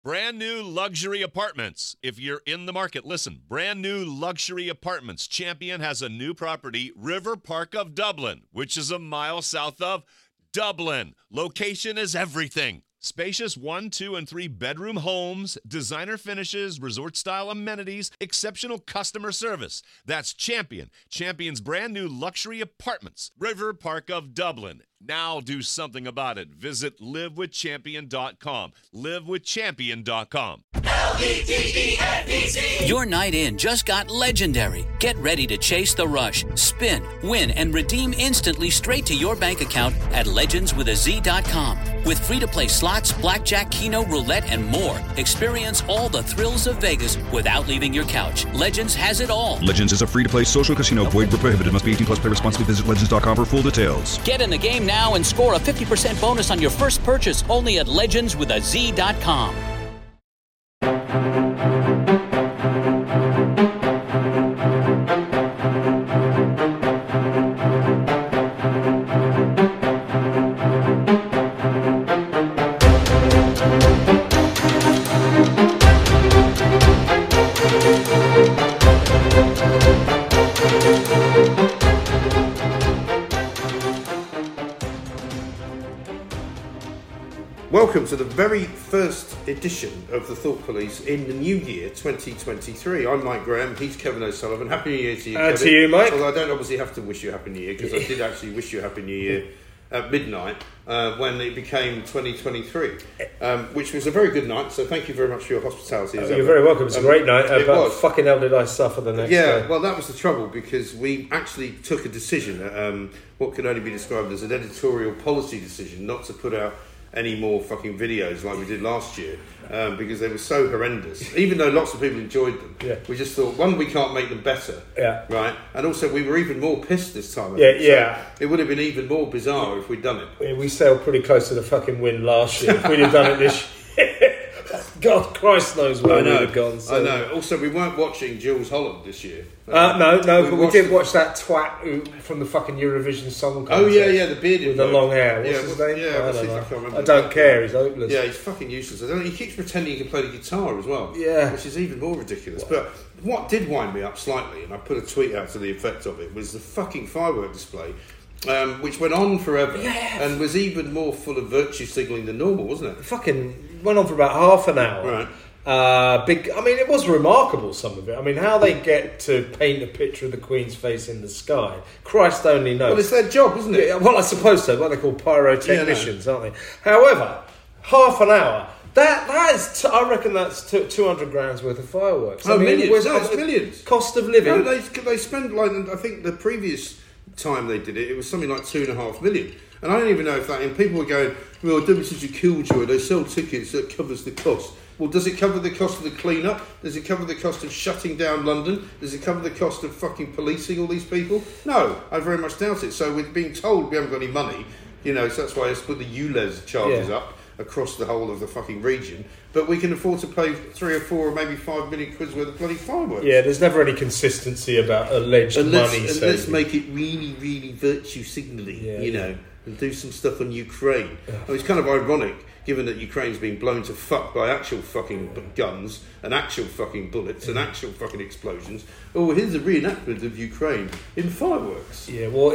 Brand new luxury apartments. If you're in the market, listen. Brand new luxury apartments. Champion has a new property, River Park of Dublin, which is a mile south of Dublin. Location is everything. Spacious 1, 2, and 3 bedroom homes, designer finishes, resort-style amenities, exceptional customer service. That's Champion. Champion's brand new luxury apartments, River Park of Dublin. Now do something about it. Visit livewithchampion.com. Livewithchampion.com. L-E-D-E-N-E-Z. Your night in just got legendary. Get ready to chase the rush, spin, win, and redeem instantly straight to your bank account at legendswithaz.com. With free-to-play slots, blackjack, keno, roulette, and more. Experience all the thrills of Vegas without leaving your couch. Legends has it all. Legends is a free-to-play social casino. Void where prohibited. Must be 18 plus. Play responsibly. Visit legends.com for full details. Get in the game now and score a 50% bonus on your first purchase only at legendswithaz.com. Welcome to the very first edition of the Thought Police in the new year 2023. I'm Mike Graham, he's Kevin O'Sullivan. Happy New Year to you, Kevin. To you, Mike. Although I don't obviously have to wish you a Happy New Year, because I did actually wish you a Happy New Year at midnight when it became 2023, which was a very good night, so thank you very much for your hospitality. You're very welcome. It's a great night, it but was. Fucking hell did I suffer the next day. Yeah, well, that was the trouble, because we actually took a decision, what could only be described as an editorial policy decision, not to put out any more fucking videos like we did last year, because they were so horrendous. Even though lots of people enjoyed them, we just thought, one, we can't make them better, right? And also, we were even more pissed this time. I think. So it would have been even more bizarre if we'd done it. We sailed pretty close to the fucking win last year. If we'd have done it this year, God Christ knows where we'd have gone. So. I know. Also, we weren't watching Jules Holland this year. No, but we did watch that twat from the fucking Eurovision Song Contest. Oh yeah, the bearded with the long hair. What's his name? I don't care. He's hopeless. Yeah, he's fucking useless. I don't know. He keeps pretending he can play the guitar as well. Yeah, which is even more ridiculous. But what did wind me up slightly, and I put a tweet out to the effect of it, was the fucking firework display, which went on forever and was even more full of virtue signalling than normal, wasn't it? It fucking went on for about half an hour. Right. It was remarkable, some of it. I mean, how they get to paint a picture of the Queen's face in the sky, Christ only knows. Well, it's their job, isn't it? Well, I suppose so. What they call pyrotechnicians, aren't they? However, half an hour. That is, I reckon that's 200 grand's worth of fireworks. Millions. It's millions. Cost of living. No, they spent, like, I think the previous time they did it, it was something like 2.5 million. And I don't even know if that, and people were going, well, WCG Killjoy, they sell tickets that covers the cost. Well, does it cover the cost of the clean-up? Does it cover the cost of shutting down London? Does it cover the cost of fucking policing all these people? No, I very much doubt it. So we're being told we haven't got any money, so that's why let's put the ULEZ charges up across the whole of the fucking region. But we can afford to pay 3 or 4 or maybe 5 million quid's worth of bloody fireworks. Yeah, there's never any consistency about alleged money. And let's make it really, really virtue signalling, and do some stuff on Ukraine. It's kind of ironic, given that Ukraine's been blown to fuck by actual fucking guns and actual fucking bullets and actual fucking explosions. Oh, here's a reenactment of Ukraine in fireworks. Yeah, well,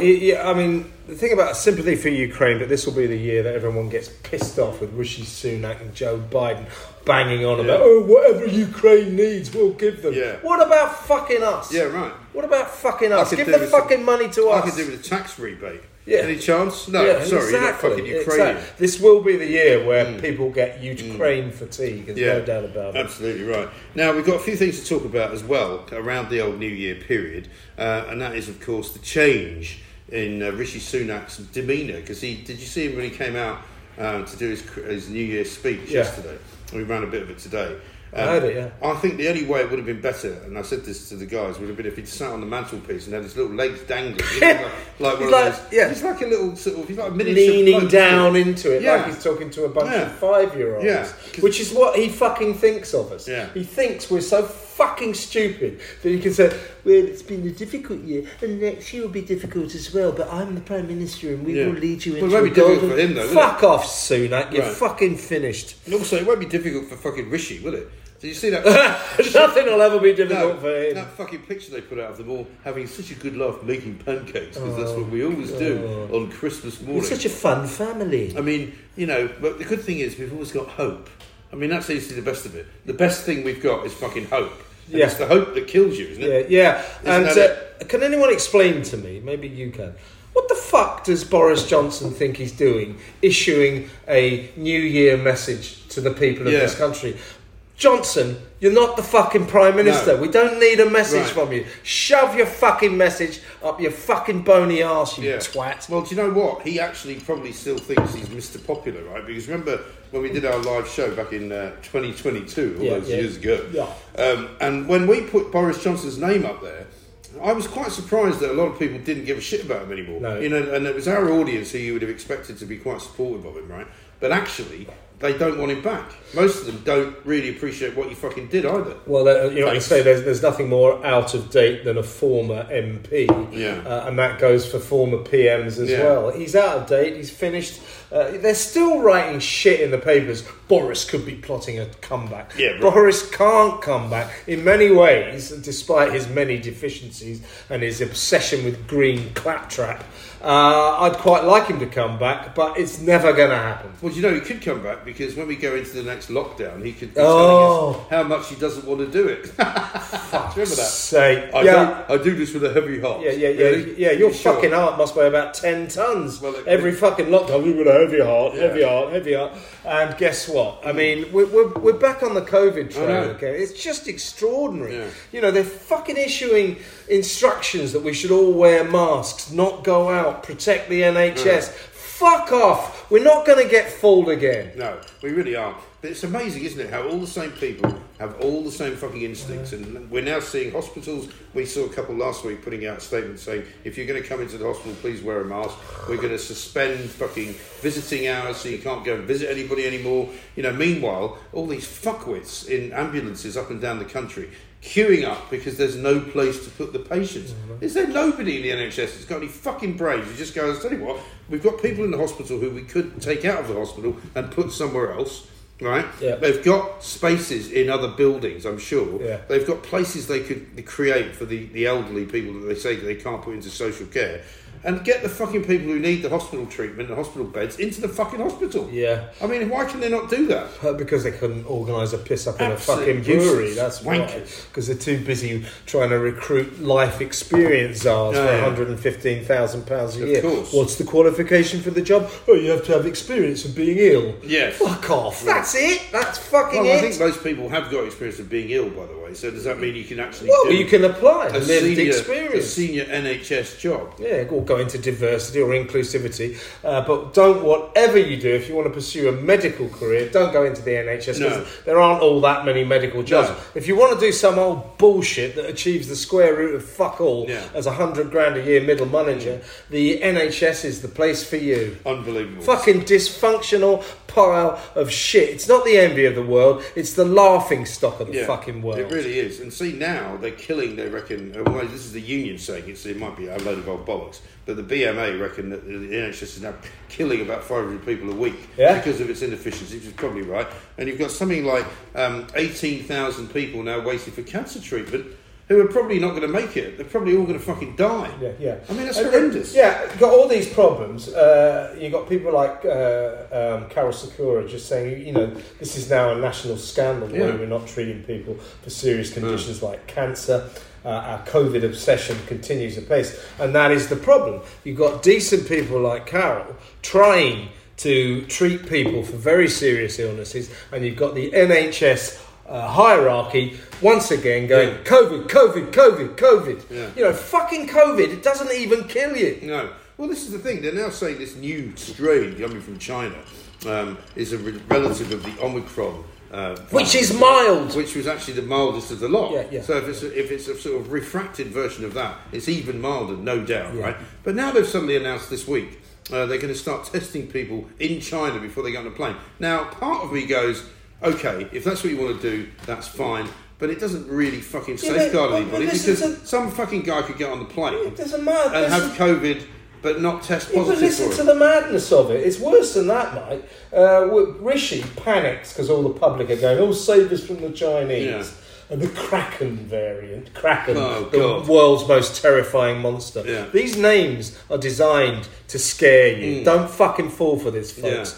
the thing about sympathy for Ukraine, but this will be the year that everyone gets pissed off with Rishi Sunak and Joe Biden banging on about, whatever Ukraine needs, we'll give them. Yeah. What about fucking us? Yeah, right. What about fucking us? Give the fucking money to us. I could do with a tax rebate. Yeah. Any chance? No, sorry, you're not fucking Ukrainian. Exactly. This will be the year where people get Ukraine fatigue, there's no doubt about it. Absolutely right. Now, we've got a few things to talk about as well around the old New Year period, and that is, of course, the change in Rishi Sunak's demeanour, because did you see him when he came out to do his New Year speech yesterday? We ran a bit of it today. I heard it, I think the only way it would have been better, and I said this to the guys, would have been if he'd sat on the mantelpiece and had his little legs dangling. Like one of those. Yeah. He's like a little sort of, he's like a miniature leaning bloke, down into it, like he's talking to a bunch of 5-year-olds. Yeah. Which is what he fucking thinks of us. Yeah. He thinks we're so fucking stupid that you can say, well, it's been a difficult year, and next year will be difficult as well, but I'm the Prime Minister and we will lead you into it won't be difficult for him, though, will Fuck off, Sunak, you're fucking finished. And also, it won't be difficult for fucking Rishi, will it? Did you see that? Nothing will ever be difficult for him. That fucking picture they put out of them all having such a good laugh making pancakes, because that's what we always do on Christmas morning. It's such a fun family. I mean, but the good thing is we've always got hope. I mean, that's easily the best of it. The best thing we've got is fucking hope. And it's the hope that kills you, isn't it? Yeah. And can anyone explain to me, maybe you can, what the fuck does Boris Johnson think he's doing, issuing a New Year message to the people of this country? Johnson, you're not the fucking Prime Minister. No. We don't need a message from you. Shove your fucking message up your fucking bony arse, you twat. Well, do you know what? He actually probably still thinks he's Mr. Popular, right? Because remember when we did our live show back in 2022, all those years ago? Yeah. And when we put Boris Johnson's name up there, I was quite surprised that a lot of people didn't give a shit about him anymore. No. And it was our audience who you would have expected to be quite supportive of him, right? But actually, they don't want him back. Most of them don't really appreciate what you fucking did either. Well, you know what you say, there's nothing more out of date than a former MP. Yeah. And that goes for former PMs as well. He's out of date, he's finished. They're still writing shit in the papers. Boris could be plotting a comeback. Yeah, right. Boris can't come back. In many ways, despite his many deficiencies and his obsession with green claptrap, I'd quite like him to come back, but it's never going to happen. Well, he could come back because when we go into the next lockdown, he could be telling us how much he doesn't want to do it. Remember that? I do this with a heavy heart. Yeah. Your fucking heart must weigh about 10 tons. Well, every fucking lockdown, we've got a heavy heart. And guess what? I mean, we're back on the COVID train. Okay, it's just extraordinary. Yeah. They're fucking issuing instructions that we should all wear masks, not go out, protect the NHS. Fuck off. We're not going to get fooled again. No, we really aren't. But it's amazing, isn't it, how all the same people have all the same fucking instincts. And we're now seeing hospitals. We saw a couple last week putting out statements saying, if you're going to come into the hospital, please wear a mask. We're going to suspend fucking visiting hours so you can't go and visit anybody anymore. Meanwhile, all these fuckwits in ambulances up and down the country queuing up because there's no place to put the patients. Is there nobody in the NHS that's got any fucking brains? You just go, I'll tell you what, we've got people in the hospital who we could take out of the hospital and put somewhere else, right? Yeah. They've got spaces in other buildings, I'm sure. Yeah. They've got places they could create for the elderly people that they say that they can't put into social care. And get the fucking people who need the hospital treatment, the hospital beds, into the fucking hospital. Yeah. I mean, why can they not do that? Because they couldn't organise a piss up in a Absolute fucking brewery. useless That's wankers. why. Because they're too busy trying to recruit life experience czars for £115,000 a year. Of course. What's the qualification for the job? Oh, you have to have experience of being ill. Yeah. Fuck off. That's it. That's fucking Well, it. I think most people have got experience of being ill, by the way. So does that mean you can actually do you can apply a lived experience. A senior NHS job? Yeah, or go into diversity or inclusivity. But don't, whatever you do, if you want to pursue a medical career, don't go into the NHS because there aren't all that many medical jobs. No. If you want to do some old bullshit that achieves the square root of fuck all as $100,000 a year middle manager, the NHS is the place for you. Unbelievable. Fucking dysfunctional pile of shit. It's not the envy of the world, it's the laughing stock of the fucking world. It really is. And see, now they're killing, they reckon, well, this is the union saying it might be a load of old bollocks, but the BMA reckon that the NHS is now killing about 500 people a week because of its inefficiency, which is probably right. And you've got something like 18,000 people now waiting for cancer treatment who are probably not going to make it. They're probably all going to fucking die. Yeah. I mean, that's horrendous. You've got all these problems. You've got people like Carol Sakura just saying, this is now a national scandal the way we're not treating people for serious conditions like cancer. Our COVID obsession continues apace. And that is the problem. You've got decent people like Carol trying to treat people for very serious illnesses, and you've got the NHS hierarchy once again going COVID. Fucking COVID, it doesn't even kill you. No. Well, this is the thing, they're now saying this new strain coming from China is a relative of the Omicron which is mild, which was actually the mildest of the lot. So if it's a sort of refracted version of that, it's even milder, no doubt, right? But now they've suddenly announced this week they're going to start testing people in China before they get on a plane. Now, part of me goes, okay, if that's what you want to do, that's fine. But it doesn't really fucking safeguard anybody because some fucking guy could get on the plane and have COVID but not test positive listen for it. to the madness of it. It's worse than that, mate. Rishi panics because all the public are going, save us from the Chinese. Yeah. And the Kraken variant. Kraken, Oh, the God. world's most terrifying monster. Yeah. These names are designed to scare you. Don't fucking fall for this, folks.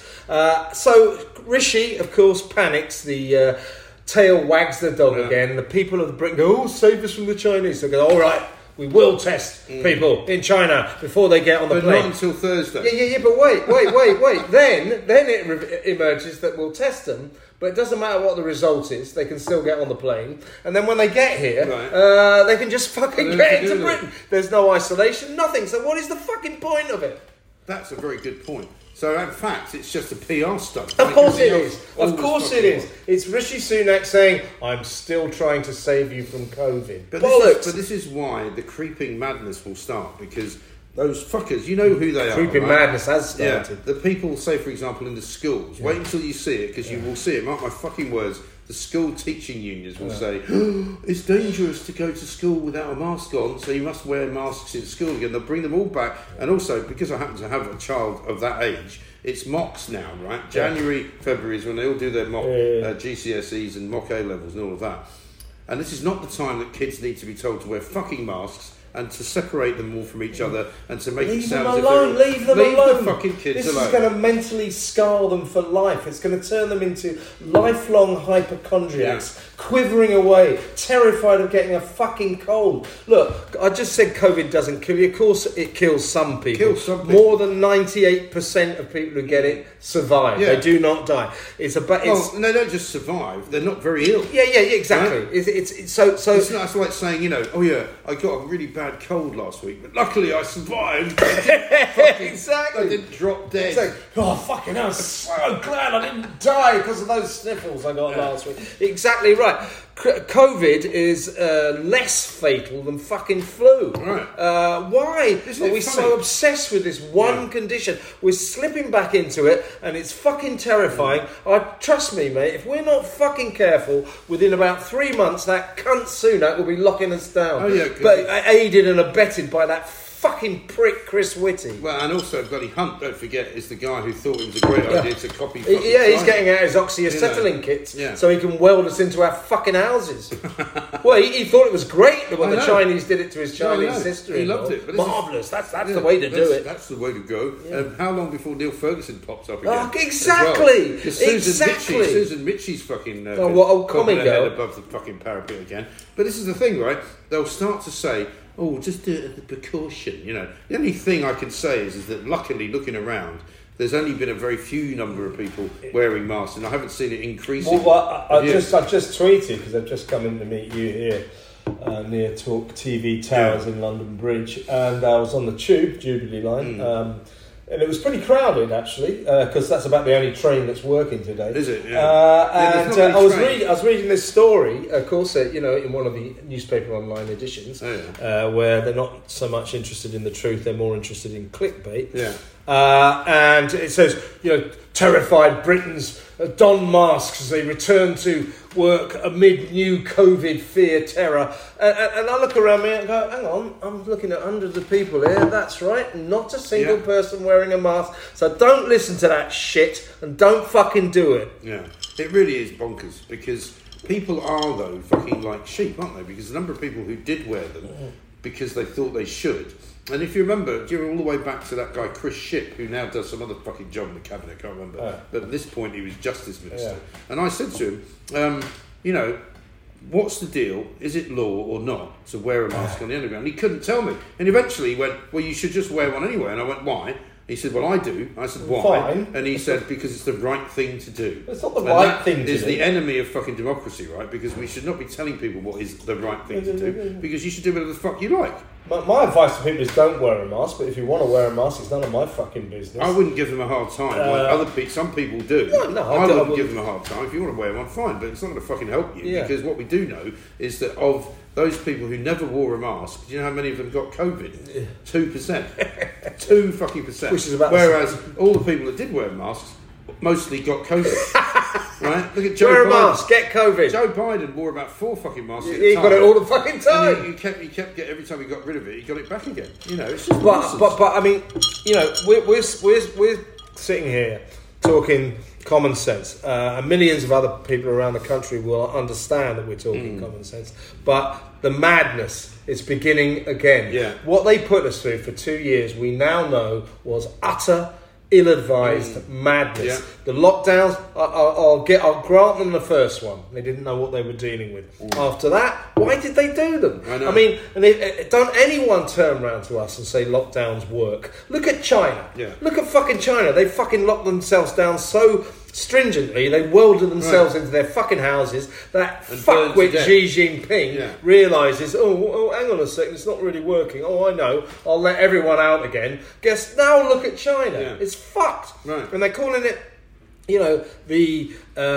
So Rishi, of course, panics. The tail wags the dog again. The people of the Britain go, save us from the Chinese. They go, all right, we will test people in China before they get on the But plane. not until Thursday. Yeah, but wait. Then it emerges that we'll test them, but it doesn't matter what the result is, they can still get on the plane. And then when they get here, they can just fucking get into Britain. There's no isolation, nothing. So what is the fucking point of it? That's a very good point. So, in fact, it's just a PR stunt. Of course it is. Of course it is. It's Rishi Sunak saying, I'm still trying to save you from COVID. But Bollocks. this is why the creeping madness will start, because those fuckers, you know who they are. Creeping right? madness has started. Yeah, the people, say, for example, in the schools, wait until you see it, because you will see it, mark my fucking words, the school teaching unions will say, it's dangerous to go to school without a mask on, so you must wear masks in school again. They'll bring them all back. And also, because I happen to have a child of that age, it's mocks now, right? January, February is when they all do their mock GCSEs and mock A-levels and all of that. And this is not the time that kids need to be told to wear fucking masks and to separate them all from each other and to make it sound as if Leave them alone. the fucking kids this alone. is going to mentally scar them for life. It's going to turn them into lifelong hypochondriacs, quivering away, terrified of getting a fucking cold. Look, I just said COVID doesn't kill you. Of course, it kills some people. More than 98% of people who get it survive. Yeah. They do not die. Well, and they don't just survive; they're not very ill. Yeah, exactly. Right? It's so. It's like saying, I got a really bad cold last week, but luckily I survived. Exactly. I didn't drop dead. It's like, fucking hell, I'm so glad I didn't die because of those sniffles I got last week. Exactly right. COVID is less fatal than fucking flu. Right. Why Isn't are it we funny? so obsessed with this one condition? We're slipping back into it, and it's fucking terrifying. Trust me, mate, if we're not fucking careful, within about 3 months, that cunt Sunak will be locking us down. Oh, yeah, but aided and abetted by that fucking prick Chris Whitty. Well, and also bloody Hunt, don't forget, is the guy who thought it was a great idea to copy. He's getting out his oxyacetylene kits so he can weld us into our fucking houses. Well, he thought it was great when the Chinese did it to his Chinese sister. He loved it. But marvellous. That's the way to do it. That's the way to go. How long before Neil Ferguson pops up again? Oh, exactly. Well? Exactly. Susan Mitchie's fucking old commie popping her girl head above the fucking parapet again. But this is the thing, right? They'll start to say, just do it as a precaution, The only thing I can say is that luckily, looking around, there's only been a very few number of people wearing masks, and I haven't seen it increasing. Well, I've just tweeted, because I've just come in to meet you here near Talk TV Towers in London Bridge, and I was on the Tube, Jubilee line, and it was pretty crowded, actually, because that's about the only train that's working today. Is it? Yeah. I was reading this story, of course, in one of the newspaper online editions, where they're not so much interested in the truth; they're more interested in clickbait. Yeah. And it says, terrified Britons don masks as they return to work amid new COVID fear terror. And I look around me and go, hang on, I'm looking at hundreds of people here. That's right, not a single person wearing a mask. So don't listen to that shit and don't fucking do it. Yeah, it really is bonkers because people are, though, fucking like sheep, aren't they? Because the number of people who did wear them because they thought they should. And if you remember, you're all the way back to that guy Chris Shipp, who now does some other fucking job in the cabinet, I can't remember. But at this point, he was Justice Minister. And I said to him, what's the deal? Is it law or not to wear a mask on the underground? And he couldn't tell me. And eventually he went, well, you should just wear one anyway. And I went, why? He said, well, I do. I said, why? Fine. And he said, because it's the right thing to do. It's not the right thing to do. It's the enemy of fucking democracy, right? Because we should not be telling people what is the right thing to do. Because you should do whatever the fuck you like. My advice to people is don't wear a mask, but if you want to wear a mask, it's none of my fucking business. I wouldn't give them a hard time. Some people do. I wouldn't give them a hard time. If you want to wear one, fine, but it's not going to fucking help you. Yeah. Because what we do know is that of those people who never wore a mask, do you know how many of them got COVID? 2%. 2% Which is about Whereas all the people that did wear masks mostly got COVID. Right? Look at Joe Wear a Biden. mask, get COVID. Joe Biden wore about 4 fucking masks at a He time. got it all the fucking time. And he kept every time he got rid of it, he got it back again. You know, it's just But nonsense. I mean, you know, we're sitting here talking common sense, and millions of other people around the country will understand that we're talking common sense. But the madness is beginning again. Yeah. What they put us through for 2 years, we now know was utter, ill-advised madness. Yeah. The lockdowns, I'll grant them the first one. They didn't know what they were dealing with. After that, why did they do them? I know. mean, don't anyone turn around to us and say lockdowns work. Look at China. Yeah. Look at fucking China. They fucking locked themselves down so stringently, they welded themselves into their fucking houses. That And fuckwit burned to death. Xi Jinping Yeah. realises, oh, hang on a second, it's not really working. Oh, I know, I'll let everyone out again. Guess now look at China. Yeah. It's fucked. Right. And they're calling it, you know, the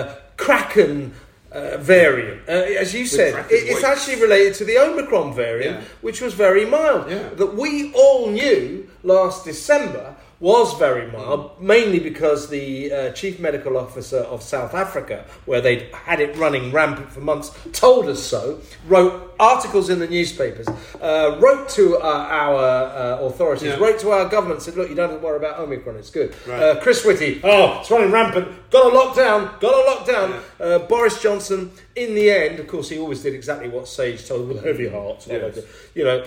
Kraken variant. As you said, Kraken it's weights. actually related to the Omicron variant, Yeah. which was very mild. Yeah. That we all knew last December was very mild, mainly because the chief medical officer of South Africa, where they'd had it running rampant for months, told us so, wrote articles in the newspapers, wrote to our authorities, Yeah. wrote to our government, said, look, you don't have to worry about Omicron, it's good. Right. Chris Whitty, it's running rampant, got to lock down. Boris Johnson, in the end, of course, he always did exactly what Sage told with heavy hearts. Yes. You know,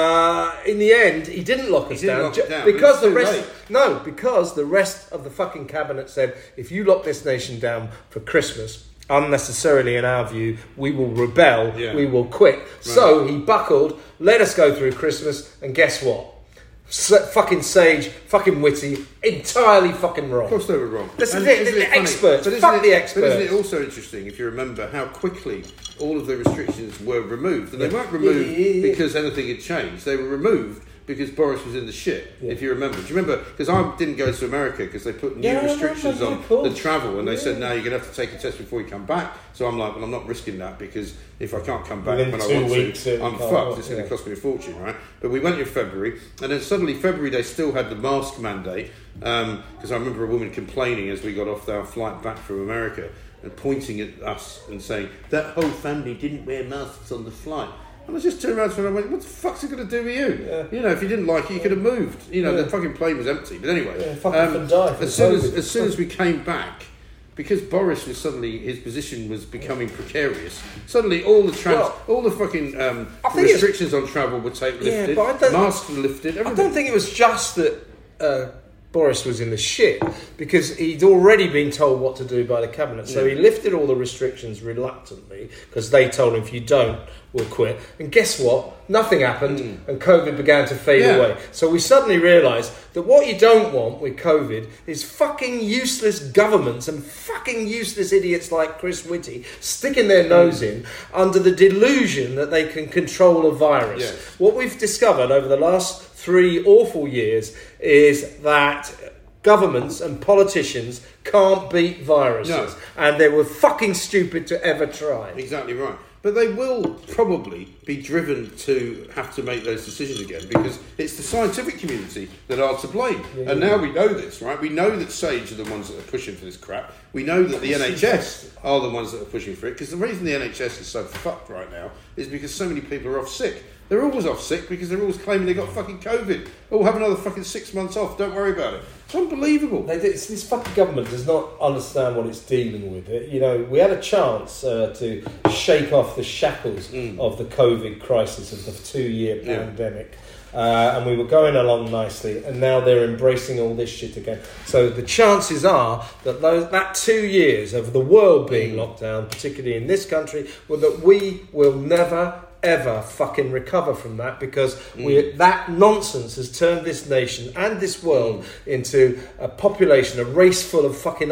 in the end, he didn't lock us didn't down, lock it down, because but the it's too rest. late. No, because the rest of the fucking cabinet said, if you lock this nation down for Christmas, unnecessarily in our view, we will rebel, Yeah. we will quit. So he buckled, let us go through Christmas, and guess what? Fucking Sage, fucking Whitty, entirely fucking wrong. Of course they were wrong. This is And it, isn't the funny? experts. But isn't Fuck it- the But experts. isn't it also interesting, if you remember, how quickly all of the restrictions were removed? And they weren't removed Yeah. because anything had changed. They were removed because Boris was in the shit, if you remember. Do you remember? Because I didn't go to America because they put new Yeah, I restrictions remember, on yeah, of course. the travel, and they said, no, you're going to have to take a test before you come back. So I'm like, well, I'm not risking that, because if I can't come back Within when I 2 want weeks, to, it I'm can't fucked. work, It's going to yeah. cost me a fortune, right? But we went in February, and then suddenly February they still had the mask mandate, because I remember a woman complaining as we got off our flight back from America and pointing at us and saying, that whole family didn't wear masks on the flight. And I just turned around to her and I went, what the fuck's it going to do with you? Yeah. You know, if you didn't like it, you could have moved. You know, the fucking plane was empty. But anyway, fucking die from as soon COVID. as soon as we came back, because Boris was suddenly, his position was becoming precarious, suddenly all the fucking I think restrictions on travel were lifted, but I don't- masks were lifted, I everything. don't think it was just that Boris was in the shit, because he'd already been told what to do by the cabinet. So he lifted all the restrictions reluctantly, because they told him, if you don't, we'll quit. And guess what? Nothing happened, and COVID began to fade Yeah. away. So we suddenly realised that what you don't want with COVID is fucking useless governments and fucking useless idiots like Chris Whitty sticking their nose in under the delusion that they can control a virus. Yes. What we've discovered over the last 3 awful years is that governments and politicians can't beat viruses. No. And they were fucking stupid to ever try. Exactly right. But they will probably be driven to have to make those decisions again, because it's the scientific community that are to blame. And now we know this, right? We know that SAGE are the ones that are pushing for this crap. We know that the NHS are the ones that are pushing for it, because the reason the NHS is so fucked right now is because so many people are off sick. They're always off sick because they're always claiming they got fucking COVID. Oh, have another fucking 6 months off, don't worry about it. It's unbelievable. This fucking government does not understand what it's dealing with. You know, we had a chance to shake off the shackles of the COVID crisis of the 2-year pandemic. And we were going along nicely, and now they're embracing all this shit again. So the chances are that that 2 years of the world being locked down, particularly in this country, well, that we will never ever fucking recover from that, because that nonsense has turned this nation and this world into a population, a race full of fucking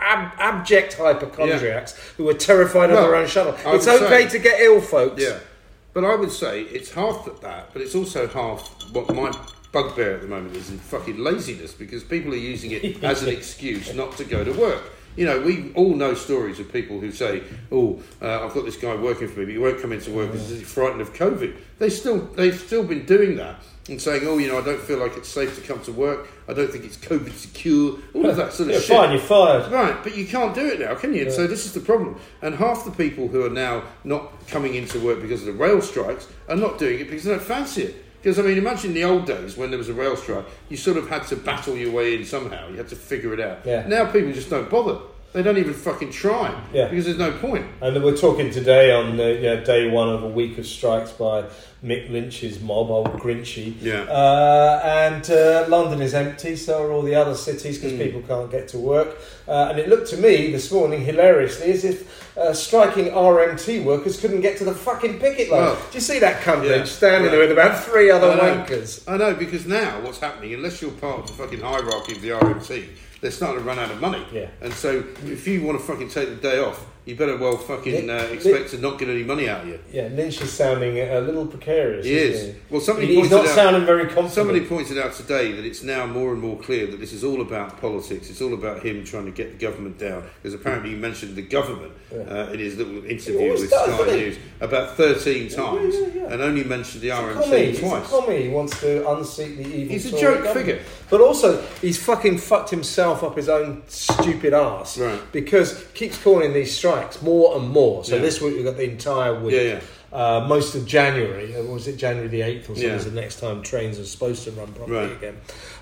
abject hypochondriacs who are terrified of their own shadow. It's okay to get ill, folks. Yeah, but I would say it's half that, but it's also half what my bugbear at the moment is in fucking laziness, because people are using it as an excuse not to go to work. You know, we all know stories of people who say, I've got this guy working for me, but he won't come into work because he's frightened of COVID. They've still been doing that and saying, I don't feel like it's safe to come to work. I don't think it's COVID secure. All of that sort of shit. Fine, you're fired. Right, but you can't do it now, can you? And so this is the problem. And half the people who are now not coming into work because of the rail strikes are not doing it because they don't fancy it. Because, imagine the old days when there was a rail strike, you sort of had to battle your way in somehow. You had to figure it out. Yeah. Now people just don't bother. They don't even fucking try because there's no point. And we're talking today on day one of a week of strikes by Mick Lynch's mob, old Grinchy. Yeah. And London is empty, so are all the other cities because people can't get to work. And it looked to me this morning, hilariously, as if striking RMT workers couldn't get to the fucking picket line. Do you see that cunt Lynch standing there with about 3 other wankers? I know, because now what's happening, unless you're part of the fucking hierarchy of the RMT, they're starting to run out of money. Yeah. And so if you want to fucking take the day off, you better well fucking expect to not get any money out of you. Yeah, Lynch is sounding a little precarious. He is. Well, he's not sounding very confident. Somebody pointed out today that it's now more and more clear that this is all about politics. It's all about him trying to get the government down. Because apparently he mentioned the government in his little interview with Sky News about 13 times and only mentioned the RMT twice. He's a commie. He wants to unseat the evil. He's a joke figure. But also, he's fucking fucked himself up his own stupid arse. Right. Because he keeps calling these strikes more and more. So this week we've got the entire week. Most of January, or was it January the 8th or something, is the next time trains are supposed to run properly again.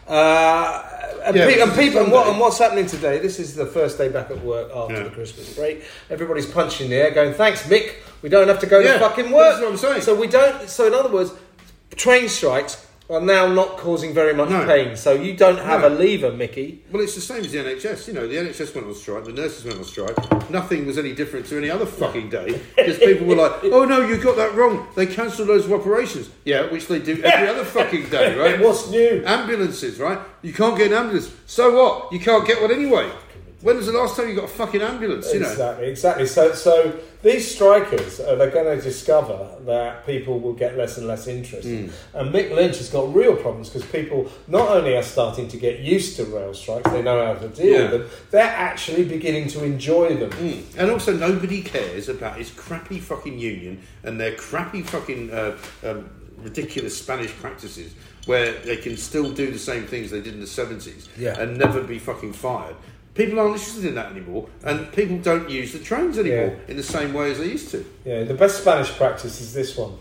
And what's happening today, this is the first day back at work after the Christmas break. Everybody's punching the air going, thanks Mick, we don't have to go to fucking work. That's what I'm saying. So in other words, train strikes are now not causing very much pain. So you don't have a lever, Mickey. Well, it's the same as the NHS. You know, the NHS went on strike, the nurses went on strike. Nothing was any different to any other fucking day because people were like, oh no, you got that wrong. They cancelled loads of operations. Yeah, which they do every other fucking day, right? What's new? Ambulances, right? You can't get an ambulance. So what? You can't get one anyway. When was the last time you got a fucking ambulance? You know? Exactly. So these strikers, they're going to discover that people will get less and less interested. And Mick Lynch has got real problems because people not only are starting to get used to rail strikes, they know how to deal with them, they're actually beginning to enjoy them. And also nobody cares about his crappy fucking union and their crappy fucking ridiculous Spanish practices where they can still do the same things they did in the 70s and never be fucking fired. People aren't interested in that anymore, and people don't use the trains anymore in the same way as they used to. Yeah, the best Spanish practice is this one.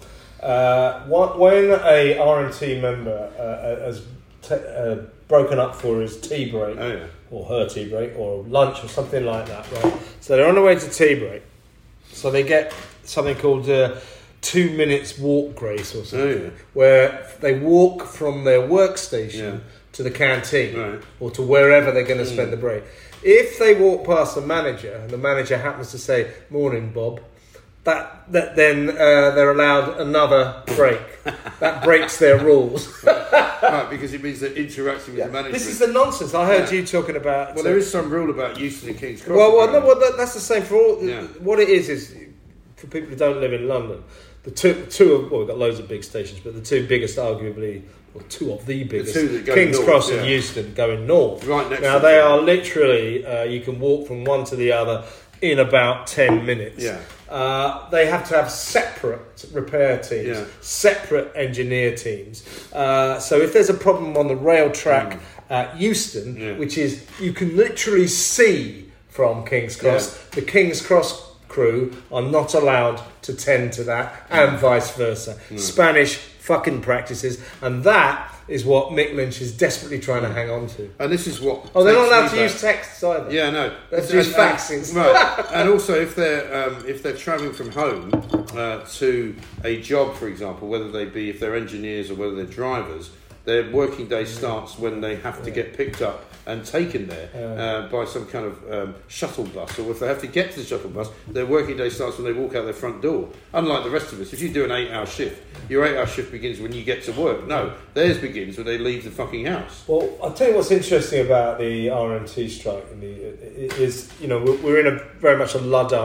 When a RMT member has broken up for his tea break, or her tea break, or lunch, or something like that, right? So they're on their way to tea break, so they get something called 2 minutes walk grace or something, where they walk from their workstation to the canteen or to wherever they're going to spend the break. If they walk past the manager and the manager happens to say, "Morning, Bob," that then they're allowed another break. That breaks their rules. Right, because it means they're interacting with the manager. This is the nonsense. I heard you talking about... Well, there is some rule about Euston and King's Cross. That's the same for all... What it is for people who don't live in London, we've got loads of big stations, but the two biggest arguably... Well, two of the biggest, King's Cross and Euston, going north. Right next now, they are literally, you can walk from one to the other in about 10 minutes. They have to have separate repair teams, separate engineer teams. So if there's a problem on the rail track at Euston, which is, you can literally see from King's Cross, the King's Cross crew are not allowed to tend to that, and vice versa. Spanish fucking practices, and that is what Mick Lynch is desperately trying to hang on to. And this is what... Oh, they're not allowed to use texts either. Yeah, no. Let's use faxes. Right. And also, if they're travelling from home to a job, for example, whether they be, if they're engineers or whether they're drivers, their working day starts when they have to get picked up and taken there by some kind of shuttle bus, or if they have to get to the shuttle bus, their working day starts when they walk out their front door. Unlike the rest of us, if you do an 8-hour shift, your 8-hour shift begins when you get to work. No, theirs begins when they leave the fucking house. Well, I'll tell you what's interesting about the RMT strike is, we're in a very much a Luddite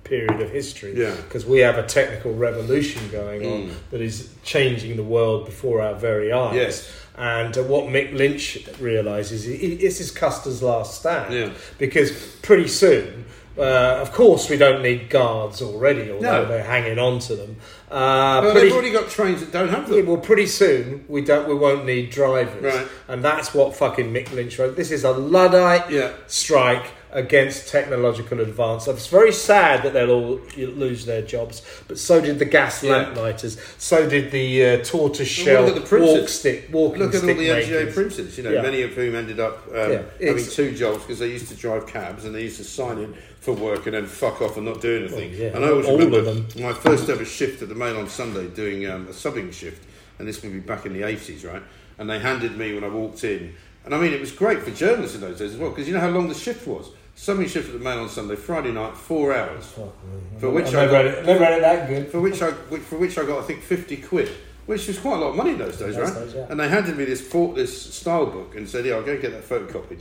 period of history, Yeah. because we have a technical revolution going on that is changing the world before our very eyes. Yes. And what Mick Lynch realises is this is Custer's last stand. Yeah. Because pretty soon, of course, we don't need guards already, although they're hanging on to them. But they've already got trains that don't have them. Well, pretty soon we won't need drivers, Right. and that's what fucking Mick Lynch wrote. This is a Luddite strike against technological advance. It's very sad that they'll all lose their jobs, but so did the gas lamp lighters, so did the tortoise shell Look at the printers. walking Look at stick all the MGA makers. printers, many of whom ended up having two jobs because they used to drive cabs and they used to sign in for work and then fuck off and not do anything. And I always all remember of them. my first ever shift at the Mail on Sunday doing a subbing shift, and this would be back in the 80s, right? And they handed me when I walked in, and I mean, it was great for journalists in those days as well, because you know how long the shift was? Subbing shift at the Mail on Sunday, Friday night, 4 hours. For which I never read it that good. For which I got, I think, 50 quid, which was quite a lot of money in those days, right? Yeah. And they handed me this style book and said, "Yeah, I'll go get that photocopied."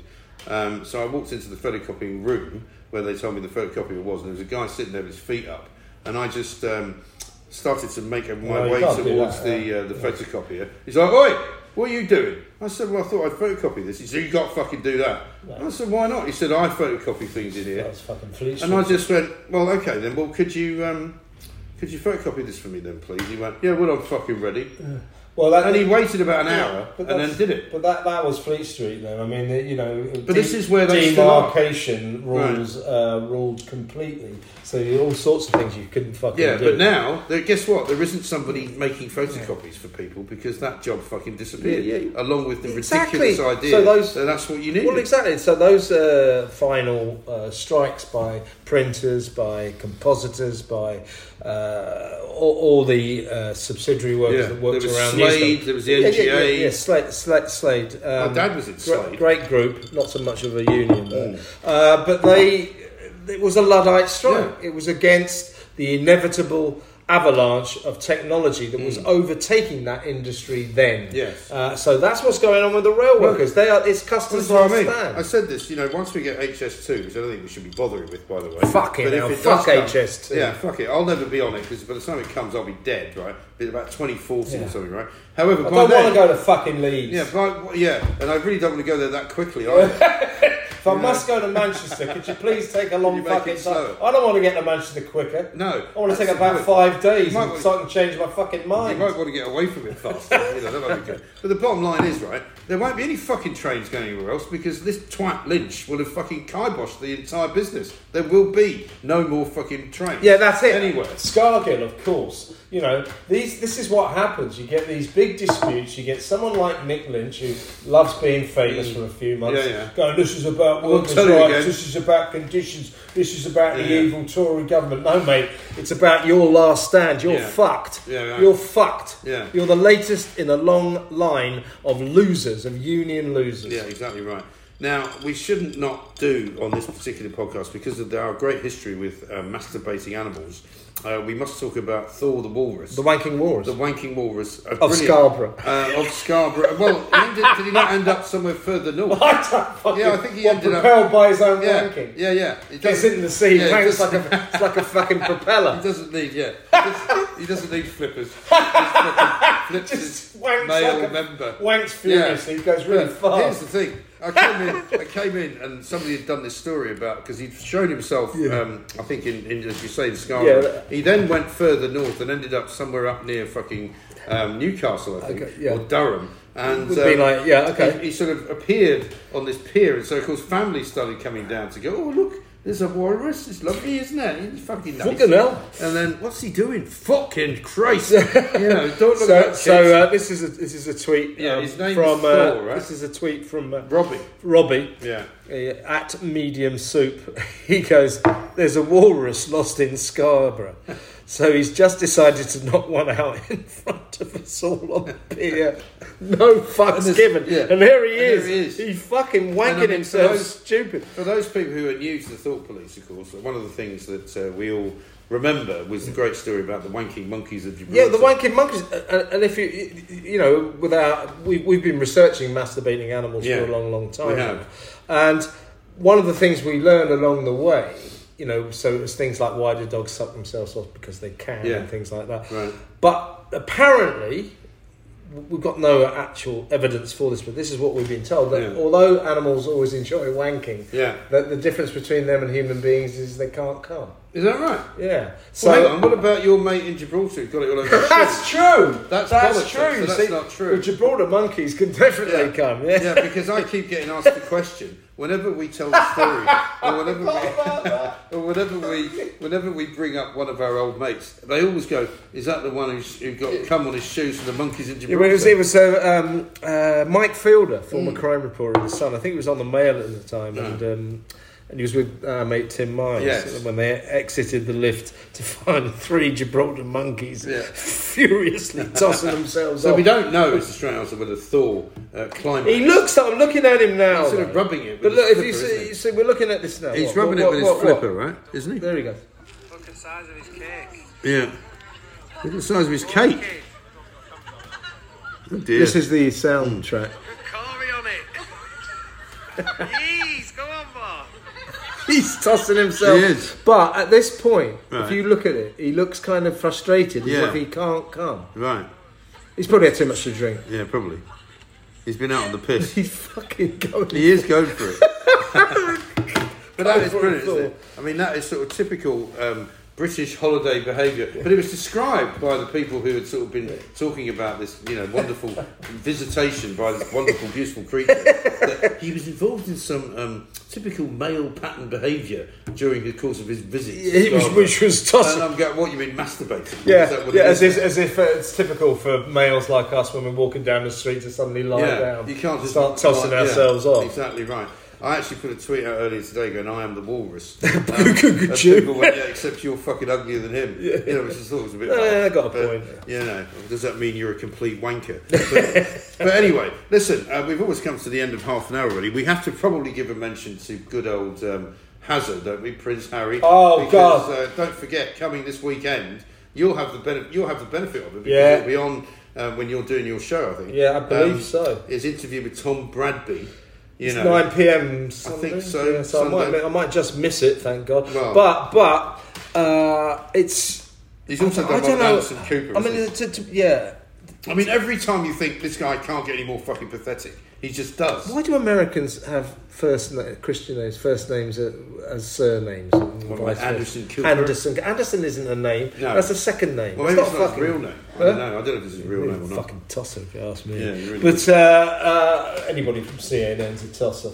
So I walked into the photocopying room where they told me the photocopier was, and there was a guy sitting there with his feet up, and I just started to make my way towards the photocopier. He's like, "Oi, what are you doing?" I said, "Well, I thought I'd photocopy this." He said, "You got to fucking do that." I said, "Why not?" He said, "I photocopy things in here." That's fucking Fleet Street. And I just went, "Well, okay then. Well, could you photocopy this for me then, please?" He went, "Yeah, well, I'm fucking ready." Well, And he waited about an hour and then did it. But that was Fleet Street then. I mean, But this is where they still are. demarcation rules ruled completely. So all sorts of things you couldn't fucking do. Yeah, but now, guess what? There isn't somebody making photocopies for people because that job fucking disappeared, along with the ridiculous idea that that's what you need. Well, exactly. So those final strikes by printers, by compositors, by all the subsidiary workers that worked around Slade, there was the NGA. Slade. My dad was in Slade. Great group, not so much of a union there. But it was a Luddite strike. Yeah. It was against the inevitable avalanche of technology that was overtaking that industry then. Yes. So that's what's going on with the rail workers. It's Custer's That's what last I mean. stand. I said this, once we get HS2, which I don't think we should be bothering with, by the way. Fucking but hell, if it fuck does come, HS2. Yeah, fuck it. I'll never be on it because by the time it comes, I'll be dead, right? Be about 2040 or something, right? However, I don't want to go to fucking Leeds. Yeah, and I really don't want to go there that quickly either. If I must go to Manchester, could you please take a long You make fucking it time? slower. I don't want to get to Manchester quicker. No. I want to take that's about the 5 days You might so I can change my fucking You mind. might want to get away from it faster. That might be good. But the bottom line is, right, there won't be any fucking trains going anywhere else because this twat Lynch will have fucking kiboshed the entire business. There will be no more fucking trains. Yeah, that's it. Anyway. Scargill, of course. This is what happens. You get these big disputes. You get someone like Mick Lynch, who loves being famous for a few months, going, "This is about workers' rights, this is about conditions, this is about the evil Tory government." No, mate, it's about your last stand. You're fucked. Yeah, right. You're fucked. Yeah. You're the latest in a long line of losers, of union losers. Yeah, exactly right. Now, we shouldn't not do on this particular podcast, because of our great history with masturbating animals, we must talk about Thor the Walrus. The Wanking Walrus. The Wanking Walrus. Of Scarborough. Of Scarborough. Well, did he not end up somewhere further north? I don't fucking... Yeah, I think he ended up... propelled by his own wanking. Yeah. He gets into the sea, wanks it's like a fucking propeller. He doesn't need, he doesn't need flippers. He just flips his wanks male like member. Wanks furiously, he goes really fast. Here's the thing. I came in and somebody had done this story about, because he'd shown himself, I think in as you say, in Scarborough. Yeah. He then went further north and ended up somewhere up near fucking Newcastle, I think, or Durham. And Would be like, he sort of appeared on this pier, and so of course families started coming down to go, "Oh look, there's a walrus. It's lovely, isn't it? It's fucking nice." Fucking hell. And then what's he doing? Fucking Christ! Don't look at kids. So this is a tweet. His name from is Thor, right? This is a tweet from Robbie. Yeah. At Medium Soup. He goes, "There's a walrus lost in Scarborough." So he's just decided to knock one out in front of us all on the pier. No fucks given. Yeah. And there he is. He's fucking wanking himself stupid. For those people who are new to the Thought Police, of course, one of the things that we all remember was the great story about the wanking monkeys of Gibraltar. Yeah, the wanking monkeys. And if we've been researching masturbating animals for a long, long time. We have. And one of the things we learned along the way so it was things like why do dogs suck themselves off because they can and things like that. Right. But apparently, we've got no actual evidence for this, but this is what we've been told, that although animals always enjoy wanking, that the difference between them and human beings is they can't come. Is that right? Yeah. So Well, hang on, what about your mate in Gibraltar who got it all over his that's true. That's true. so that's not true. The Gibraltar monkeys can definitely come. Yeah. Yeah, because I keep getting asked the question whenever we tell the story, or whenever we bring up one of our old mates. They always go, "Is that the one who got cum on his shoes from the monkeys in Gibraltar?" It was Mike Fielder, former crime reporter in the Sun. I think he was on the Mail at the time, and he was with our mate Tim Myers when they exited the lift to find 3 Gibraltar monkeys furiously tossing themselves off. So we don't know, is the straight answer, whether Thor climbed. He looks. I'm looking at him now. He's sort of rubbing it. But With look, his if you flipper, see, we're looking at this now. he's rubbing it with his flipper, right? Isn't he? There he goes. Look at the size of his cake. Yeah. Look at the size of his cake. Oh dear. This is the soundtrack. Put Corey on it. Jeez, go on, Bob. He's tossing himself. He is. But at this point, Right. if you look at it, he looks kind of frustrated, as Yeah. if he can't come. Right. He's probably had too much to drink. Yeah, probably. He's been out on the piss. He's fucking going. He is going for it. But that is for brilliant, it, isn't it? I mean, that is sort of typical British holiday behaviour. But it was described by the people who had sort of been talking about this, wonderful visitation by this wonderful, beautiful creature. That he was involved in some typical male pattern behaviour during the course of his visit. Which was tossing. And I'm going, what, you mean masturbating? Yeah, Is that what it as is? if it's typical for males like us when we're walking down the street to suddenly lie down. You can't just start tossing ourselves off. Exactly right. I actually put a tweet out earlier today going, "I am the walrus." Could and you? people went, "Yeah, except you're fucking uglier than him." Which I thought was a bit. I got a point. Does that mean you're a complete wanker? But anyway, listen, we've always come to the end of half an hour already. We have to probably give a mention to good old Hazard, don't we, Prince Harry? Oh, because, God! Don't forget, coming this weekend, you'll have the benefit of it because it'll be on when you're doing your show. I think. Yeah, I believe so. His interview with Tom Bradby. It's 9 p.m. Sunday. I think so. Yeah, so I might just miss it, thank God. Well, but it's. He's also done one with Anderson Cooper. I mean, I mean, every time you think this guy can't get any more fucking pathetic, he just does. why do Americans have Christian names, first names as surnames? Like Anderson Cooper? Anderson isn't a name. No. That's a second name. Well, maybe it's it's not not fucking his real name. I don't know. I don't know if this is his real name or not. Fucking tosser, if you ask me. Yeah, you really but anybody from CNN's a tosser.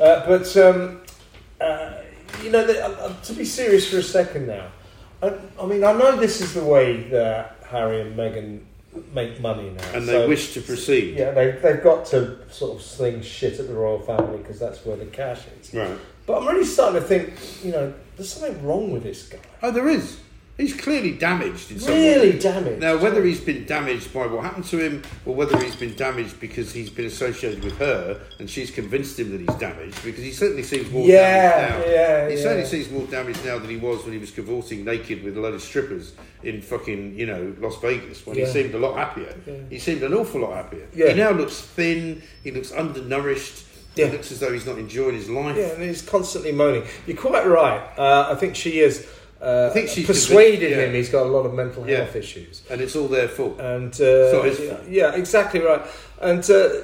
To be serious for a second now, I mean, I know this is the way that Harry and Meghan make money now, and they wish to proceed. Yeah, they've got to sort of sling shit at the royal family because that's where the cash is. Right. But I'm really starting to think, there's something wrong with this guy. Oh, there is. He's clearly damaged in some Really way. damaged. Now, whether he's been damaged by what happened to him or whether he's been damaged because he's been associated with her and she's convinced him that he's damaged, because he certainly seems more damaged now. He certainly seems more damaged now than he was when he was cavorting naked with a load of strippers in fucking, Las Vegas, when he seemed a lot happier. Yeah. He seemed an awful lot happier. Yeah. He now looks thin, he looks undernourished. Yeah. He looks as though he's not enjoying his life. Yeah, and he's constantly moaning. You're quite right. I think she is... I think she's persuaded him he's got a lot of mental health issues. And it's all their fault. And it's not his fault. Yeah, exactly right. And, so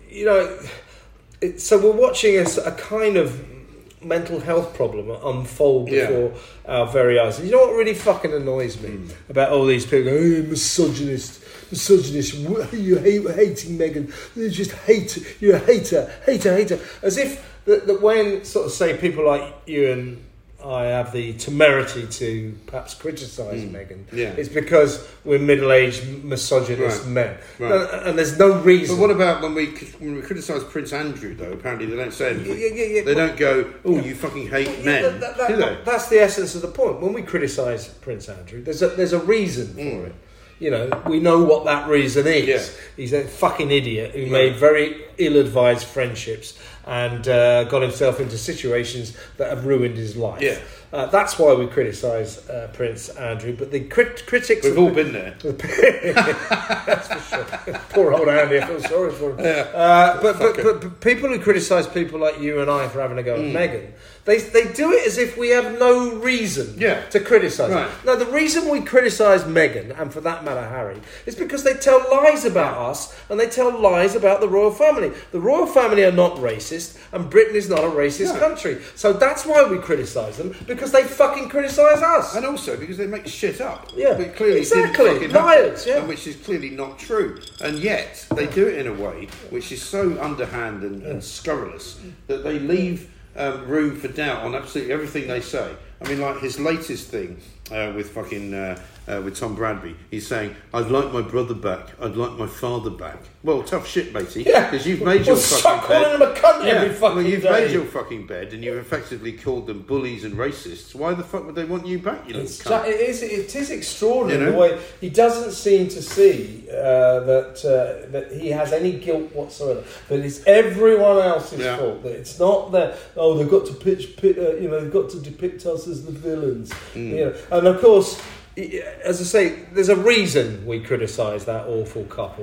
we're watching a kind of mental health problem unfold before our very eyes. And you know what really fucking annoys me about all these people? Oh, misogynist, you hating Meghan. You just hate, you're a hater. As if that when sort of say people like you and I have the temerity to perhaps criticise Meghan. Yeah. It's because we're middle-aged misogynist men. Right. And there's no reason. But what about when we criticise Prince Andrew, though? Apparently they don't say anything. Yeah. They don't go, you fucking hate men, do they? That's the essence of the point. When we criticise Prince Andrew, there's a reason for it. We know what that reason is. Yeah. He's a fucking idiot who made very ill-advised friendships and got himself into situations that have ruined his life. Yeah. That's why we criticise Prince Andrew, but the critics... We've all been there. That's for sure. Poor old Andy, I feel sorry for him. Yeah. But people who criticise people like you and I for having a go at Meghan, they do it as if we have no reason to criticise right. them. Now, the reason we criticise Meghan, and for that matter Harry, is because they tell lies about us and they tell lies about the royal family. The royal family are not racist, and Britain is not a racist country. So that's why we criticise them, because they fucking criticise us. And also because they make shit up. Yeah, But clearly exactly. didn't fucking Liars, happen, and which is clearly not true. And yet they do it in a way which is so underhand and scurrilous that they leave room for doubt on absolutely everything they say. I mean, like his latest thing with Tom Bradby, he's saying, "I'd like my brother back. I'd like my father back." Well, tough shit, matey. Yeah, because you've made your stop fucking calling bed. him a cunt every fucking well, you've day. made your fucking bed, and you've effectively called them bullies and racists. Why the fuck would they want you back? You little cunt? It is extraordinary, You know? the way he doesn't seem to see that he has any guilt whatsoever. That it's everyone else's fault. That it's not that they've got to they've got to depict us as the villains. You know, and of course, as I say, there's a reason we criticise that awful couple,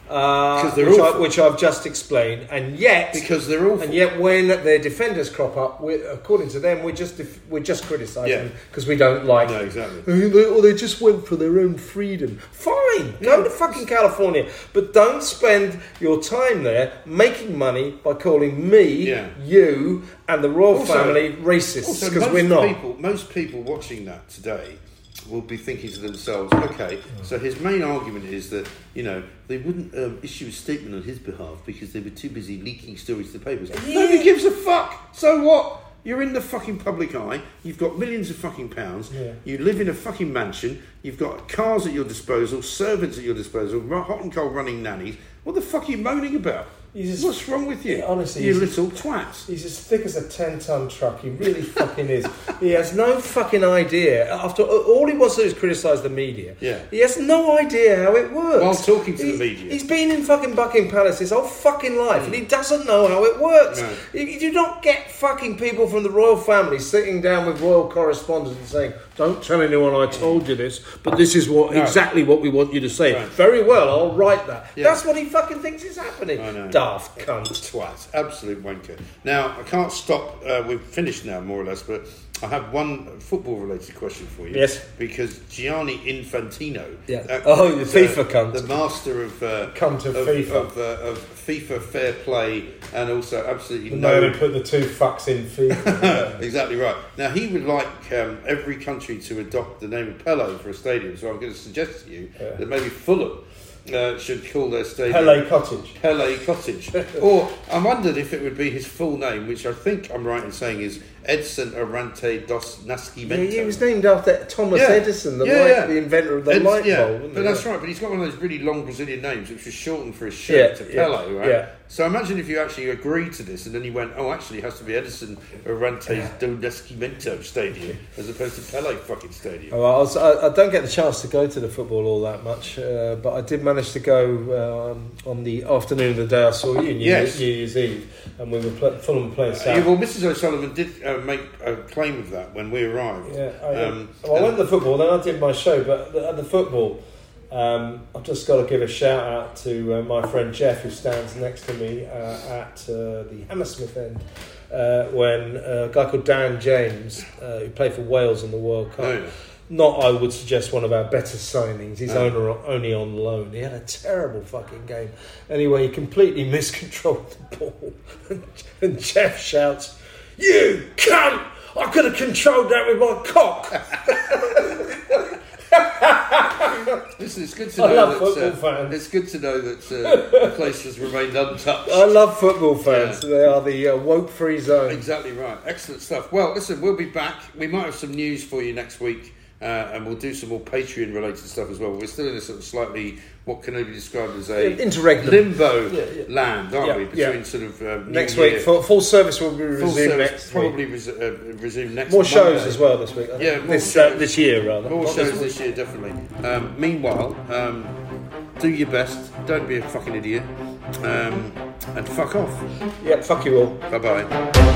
which I've just explained, and yet because they're awful. And yet, when their defenders crop up, according to them, we're just criticising them because we don't like them. Exactly. Or they just went for their own freedom. Fine, go to fucking California, but don't spend your time there making money by calling me, you, and the royal family racists, because we're not. Most people watching that today will be thinking to themselves, okay, so his main argument is that, you know, they wouldn't issue a statement on his behalf because they were too busy leaking stories to the papers. Nobody gives a fuck! So what? You're in the fucking public eye, you've got millions of fucking pounds, you live in a fucking mansion, you've got cars at your disposal, servants at your disposal, hot and cold running nannies. What the fuck are you moaning about? What's wrong with you? Honestly, you little twat. He's as thick as a 10-ton truck. He really fucking is. He has no fucking idea. After all he wants to do is criticise the media. Yeah. He has no idea how it works. While talking to the media. He's been in fucking Buckingham Palace his whole fucking life, and he doesn't know how it works. No. You do not get fucking people from the royal family sitting down with royal correspondents and saying, "Don't tell anyone I told you this, but this is exactly what we want you to say." Right. Very well, I'll write that. Yeah. That's what he fucking thinks is happening. I know. Daft cunt. Twat. Absolute wanker. Now, I can't stop. We've finished now, more or less, but I have one football-related question for you. Yes. Because Gianni Infantino. Yeah. The FIFA cunt. The master of cunt of FIFA. Of FIFA fair play, and also absolutely the man who put the two fucks in FIFA. Exactly right. Now, he would like every country to adopt the name of Pele for a stadium, so I'm going to suggest to you that maybe Fulham should call their stadium Pele Cottage. Pele Cottage. Or I wondered if it would be his full name, which I think I'm right in saying is Edson Arante dos Nascimento. Yeah, he was named after Thomas Edison, the inventor of the light bulb. But that's right, but he's got one of those really long Brazilian names, which was shortened for his shirt to Pele, right? Yeah. So imagine if you actually agreed to this and then you went, actually it has to be Edison Arantes do Nascimento Stadium as opposed to Pele fucking Stadium. I don't get the chance to go to the football all that much, but I did manage to go on the afternoon of the day I saw you, New Year's Eve, and we were Fulham playing South. Well, Mrs. O'Sullivan did make a claim of that when we arrived. Yeah, I went to the football, then I did my show, but at the football, I've just got to give a shout out to my friend Jeff, who stands next to me at the Hammersmith end, when a guy called Dan James, who played for Wales in the World Cup, not, I would suggest, one of our better signings. He's only on loan. He had a terrible fucking game. Anyway, he completely miscontrolled the ball. And Jeff shouts, "You cunt! I could have controlled that with my cock." Listen, it's good to know love football fans. It's good to know that the place has remained untouched. I love football fans. Yeah. They are the woke-free zone. Exactly right. Excellent stuff. Well, listen, we'll be back. We might have some news for you next week. And we'll do some more Patreon-related stuff as well. We're still in a sort of slightly, what can only be described as a interregnum limbo land, aren't we? Between sort of next week, full service will be resumed next week. Probably resume next. More Monday. shows as well this week. This year rather. More shows this year, definitely. Meanwhile, do your best. Don't be a fucking idiot. And fuck off. Yeah, fuck you all. Bye-bye.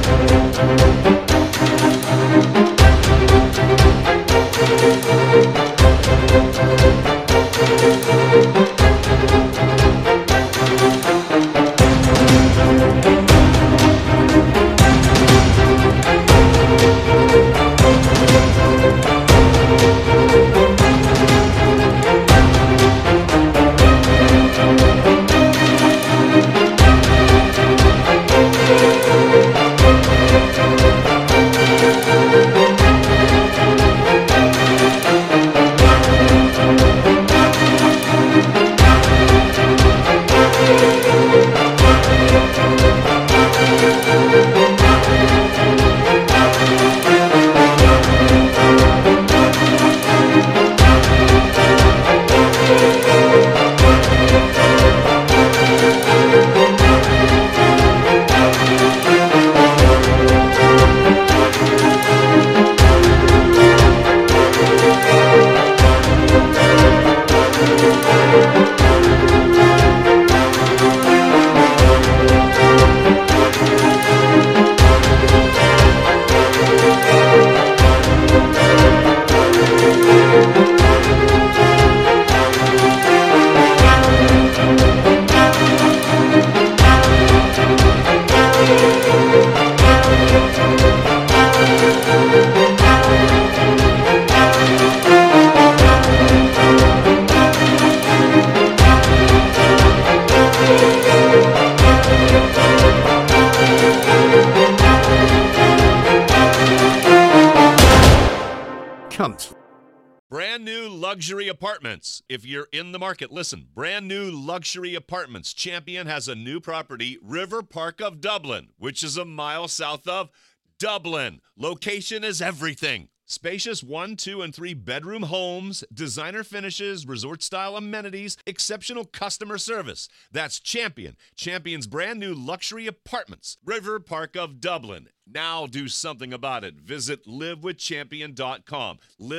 Cunt. Brand new luxury apartments. If you're in the market, listen. Brand new luxury apartments. Champion has a new property, River Park of Dublin, which is a mile south of Dublin. Location is everything. Spacious 1, 2, and 3 bedroom homes, designer finishes, resort-style amenities, exceptional customer service. That's Champion. Champion's brand new luxury apartments, River Park of Dublin. Now do something about it. Visit livewithchampion.com.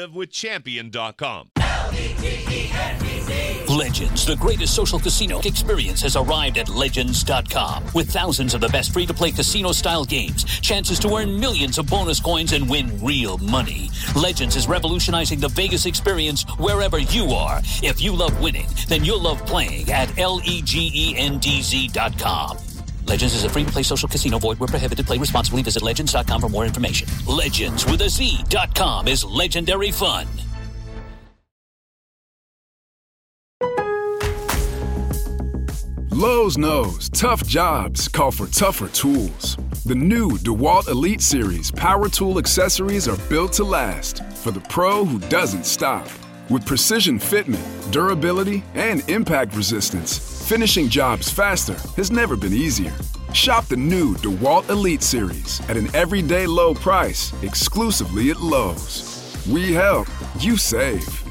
livewithchampion.com. Legends, the greatest social casino experience, has arrived at Legends.com. With thousands of the best free-to-play casino-style games, chances to earn millions of bonus coins and win real money. Legends is revolutionizing the Vegas experience wherever you are. If you love winning, then you'll love playing at LEGENDZ.com. Legends is a free-to-play social casino. Void where prohibited. Play responsibly. Visit Legends.com for more information. Legends with a Z.com is legendary fun. Lowe's knows tough jobs call for tougher tools. The new DeWalt Elite Series power tool accessories are built to last for the pro who doesn't stop. With precision fitment, durability, and impact resistance, finishing jobs faster has never been easier. Shop the new DeWalt Elite Series at an everyday low price exclusively at Lowe's. We help, you save.